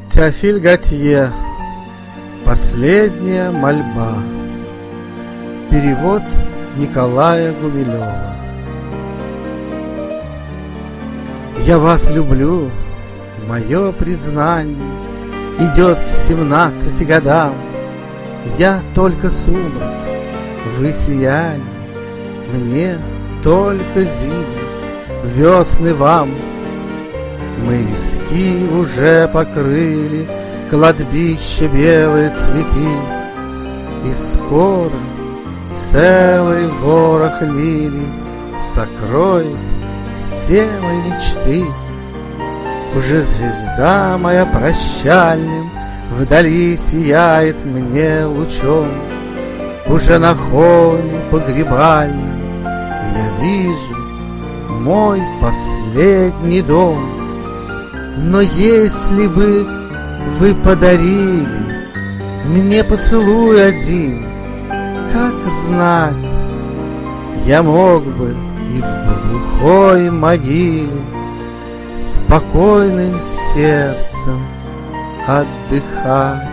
Теофиль Готье. Последняя мольба. Перевод Николая Гумилева. Я вас люблю, мое признание идет к 17 годам. Я только сумрак, вы сияние, мне только зимы, весны вам. Мы виски уже покрыли кладбище белые цветы, и скоро целый ворох лилий сокроет все мои мечты. Уже звезда моя прощальным вдали сияет мне лучом. Уже на холме погребальном я вижу мой последний дом. Но если бы вы подарили мне поцелуй один, как знать, я мог бы и в глухой могиле спокойным сердцем отдыхать.